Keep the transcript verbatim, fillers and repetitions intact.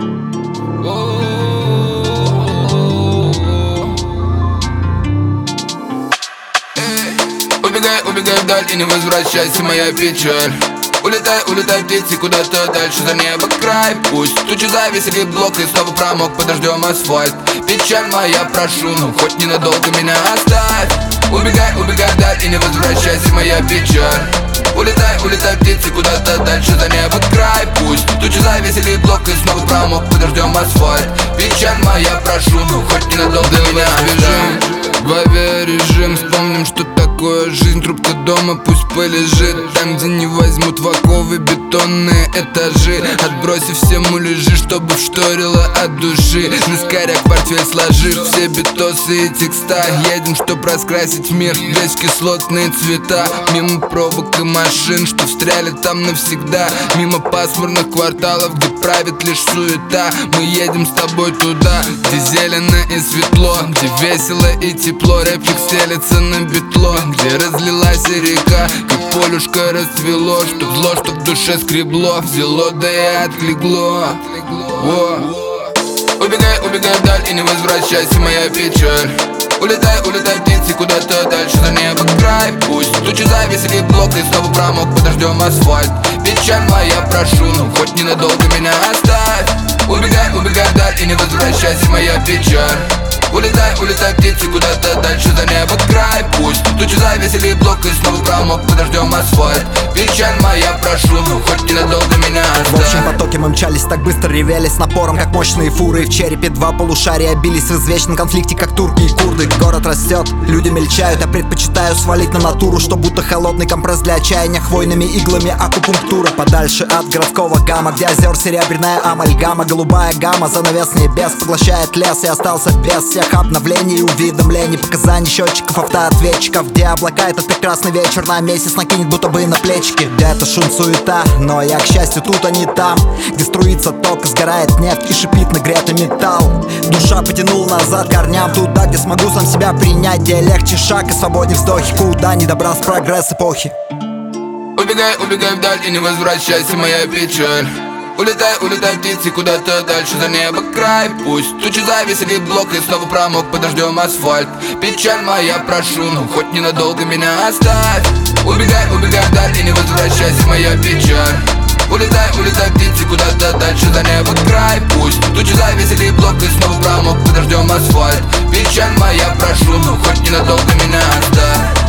Убегай, убегай вдаль и не возвращайся, моя печаль. Улетай, улетай, птицы, куда-то дальше за небо край. Пусть тучи завесили блок и снова промок под дождем асфальт. Печаль моя, прошу, ну хоть ненадолго меня оставь. Убегай, убегай вдаль и не возвращайся, моя печаль. Улетай, улетай, птицы, куда-то дальше за небо край. Пусть тучи завесили блок и снова промок под дождем асфальт. Печаль моя, прошу, ну хоть ненадолго меня оставь. В авиарежим, вспомним, что такое жизнь. Трубка дома пусть полежит там, где не возьмут в оковы бетонные этажи. Отбросив все муляжи, чтобы вшторило от души. На скоряк портфель сложив все битосы и текста. Едем, чтоб раскрасить мир весь кислотные цвета. Мимо пробок и машин, что встряли там навсегда. Мимо пасмурных кварталов, где правит лишь суета. Мы едем с тобой туда, где зелено и светло, где весело и тепло. Рэпчик стелется на битло, где разлилась река, как полюшка расцвело. Чтоб зло, чтоб в душе скребло, взяло да и отлегло. О. Убегай, убегай вдаль и не возвращайся, моя печаль. Улетай, улетай, птицы, куда-то дальше за небо край. Пусть тучи завесили блок и снова промок под дождем асфальт. Печаль моя, прошу, ну хоть ненадолго меня оставь. Убегай, убегай вдаль и не возвращайся, моя печаль. Улетай, улетай, птицы, куда-то дальше за небо край. Пусть тучи завесили блок и снова промок под дождем асфальт. Печаль моя, прошу, ну хоть ненадолго меня оставь. В общем потоке мы мчались, так быстро ревели с напором, как мощные фуры. В черепе два полушария бились в извечном конфликте, как турки и курды. Город растет, люди мельчают, я предпочитаю свалить на натуру, что будто холодный компресс для отчаяния, хвойными иглами акупунктура. Подальше от городского гамма, где озер серебряная амальгама. Голубая гамма, занавес небес поглощает лес. И остался без всех обновлений и уведомлений, показаний счетчиков, автоответчиков. Где облака, этот прекрасный вечер на месяц накинет будто бы на плечики. Где-то шум, суета, но я, к счастью, тут, а не там, где струится ток и сгорает нефть и шипит нагретый металл. Душа потянула назад корням, туда, где смогу сам себя принять, где легче шаг и свободней вздохи, куда не добрался прогресс эпохи. Убегай, убегай вдаль и не возвращайся, моя печаль. Улетай, улетай, птицы, куда-то дальше за небо край. Пусть тучи завесили блок и снова промок под дождем асфальт. Печаль моя, прошу, ну хоть ненадолго меня оставь. Убегай, убегай вдаль и не возвращайся, моя печаль. Улетай, улетай, птицы, куда-то дальше за небо край. Пусть тучи завесили блок и снова промок под дождем асфальт. Печаль моя, прошу, ну хоть ненадолго меня оставь.